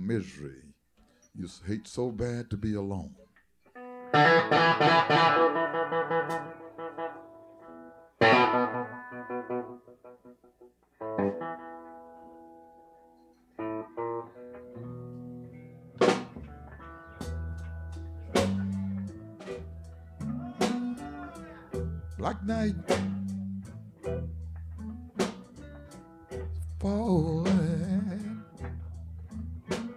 misery. You hate so bad to be alone. Black night falling.